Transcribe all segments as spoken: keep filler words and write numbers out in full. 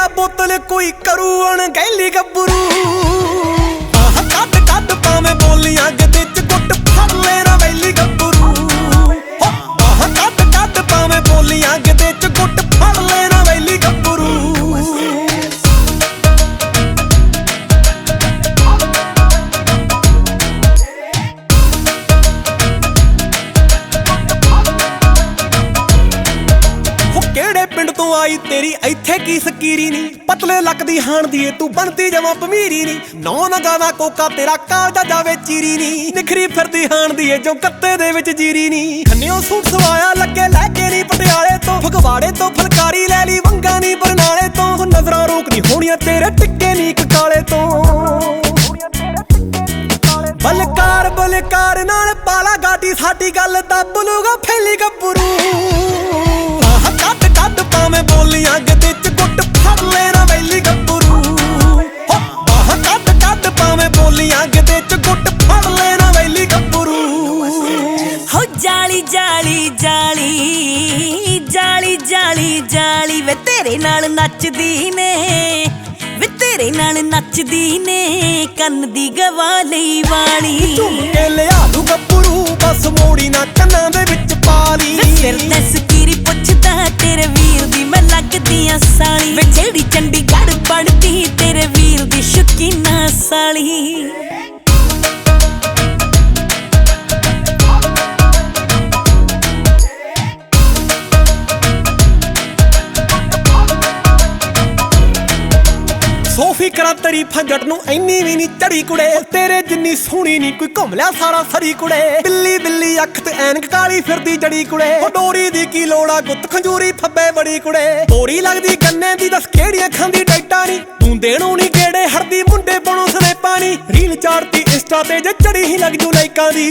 बोतल कोई करू अणगैली गब्बरू आह कद कद पावे बोलियां गदे च गुट फड़ लेना वैली गब्बरू आह कद कद पावे बोलियां गदे च गुट फड़ लेना वैली गब्बरू पिंड तो आई तेरी इत्थे की सकीरी नी पतले लकदी हाण दी तू बनती जमा पमीरी नी नौ ना गाना कोका तेरा कालजा जावे चीरी नी निखरी फिरदी हाण दी जो कत्ते दे विच जीरी नी खन्नियों सूट सवाया लगे लैके नी पटियाले तो फगवाड़े तो फलकारी लै ली वंगा नी बरनाले तो नजरां रोकनी होणियां तेरे टिक्के नी ककाले तो बलकार बलकार नाल पाला गाडी साडी गल दब लूगा फैली गब्बरू पावे बोलियां गदे च गुट फड़ लेना वैली गब्बरू आह कद कद पावे बोलियां गदे च गुट फड़ लेना वैली गब्बरू हो जाली जाली जाली जाली जाली जाली वे तेरे नाल नचदी ने वे तेरे नाल नचदी ने कन्न दी गवा लई वाली झूम के लिया लू गब्बरू बस मोड़ी ना कन्नां दे विच पाली सिर ते सकीरी पुछदा तेरे वीर दी मैं लगदी आ साली वे जेड़ी चंडीगढ़ बनदी तेरे वीर दी शकीना साली सोफी करा तारीफां जट नूं इन्नी भी नी चढ़ी कुड़े तेरे जिन्नी सोहनी नी कोई घुम लिया सारा सरी कुड़े बिल्ली बिल्ली अख ते ऐनक काली फिरदी जड़ी कुड़े डोरी दी की लोड़ा गुत्त खंजूरी फब्बे बड़ी कुड़े बोरी लगदी गन्ने दी दस केड़ियां खांदी डाइटां नी तूं देणों नी गेड़े हरदी मुंडे बनों स्नैपां नी रील चाड़ती इंस्टा ते जे चढ़ी ही लग जू लाइकां दी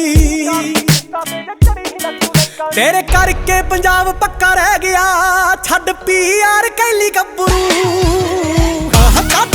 तेरे करके पंजाब पक्का रह गया छड्ड पी यार कैली गब्बरू